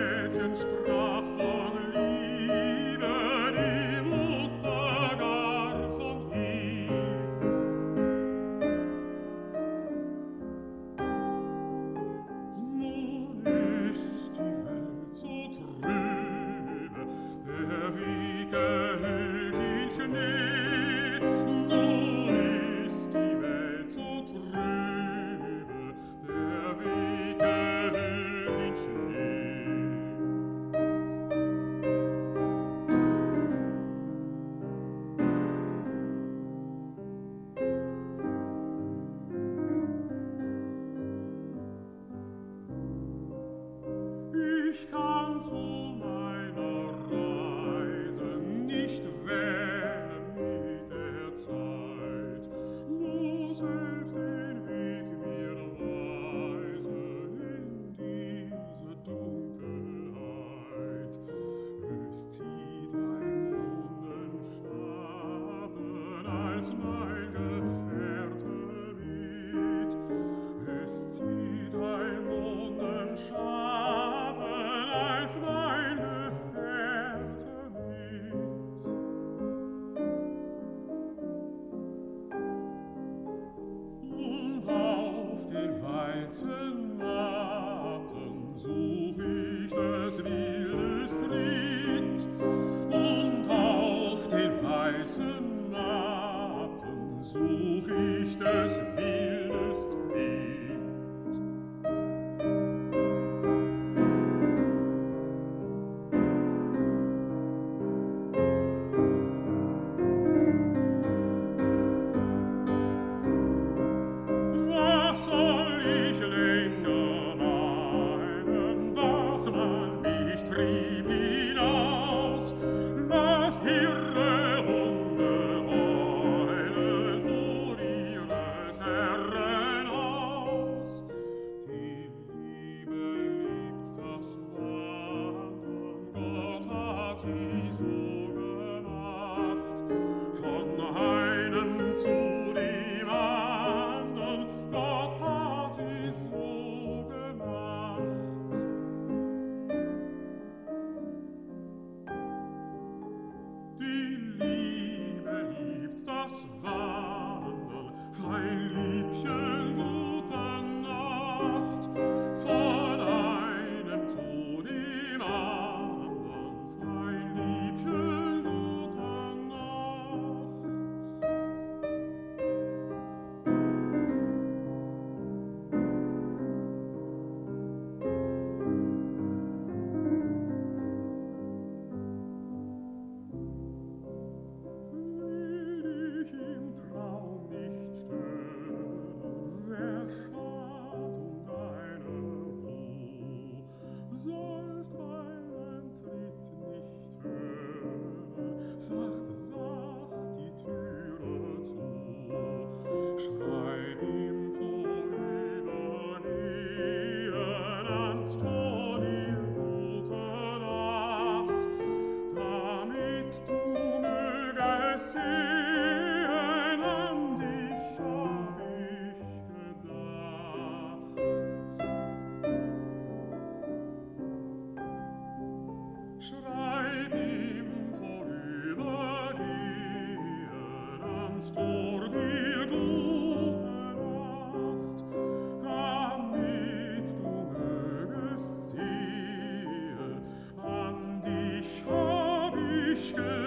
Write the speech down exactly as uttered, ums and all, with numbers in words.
Mädchen sprach von Liebe, die Mutter gar von ihm. Nun ist die Welt so trübe, der Wiege hüllt in Schnee. Nun ist die Welt so trübe, der Wiege hüllt in Schnee. Ich kann zu meiner Reise nicht wählen mit der Zeit, muss selbst den Weg mir weisen in diese Dunkelheit. Es zieht ein Mondenschatten als mein Gefährte mit. Es zieht ein Mondenschatten als mein Gefährte mit. Und auf den weißen Matten such ich des Wildes Tritt. Und auf den weißen Matten such ich des Wildes Tritt. Was soll ich länger meinen, dass man mich trieb hinaus? Lass irre Hunde heulen vor ihres Herren Haus. Die Liebe liebt das Wandern, Gott hat sie so gemacht. Von einem zu dem andern, Gott hat sie so gemacht. Die Liebe liebt das Wandern, fein Liebchen, gute Nacht. Von einem zu dem andern, fein Liebchen, gute Nacht. Will ich im Traum nicht stören, wer schad um deine Ruh? Sollst meinen Tritt nicht hören, sacht, sacht die Türe zu. Schreib ihm vorübergehen ans Tor die gute Nacht, damit du mögest sehen, an dich hab ich gedacht. Schreib ihm vorübergehen ans Tor die gute Nacht, damit du mögest sehen, an dich hab ich gedacht.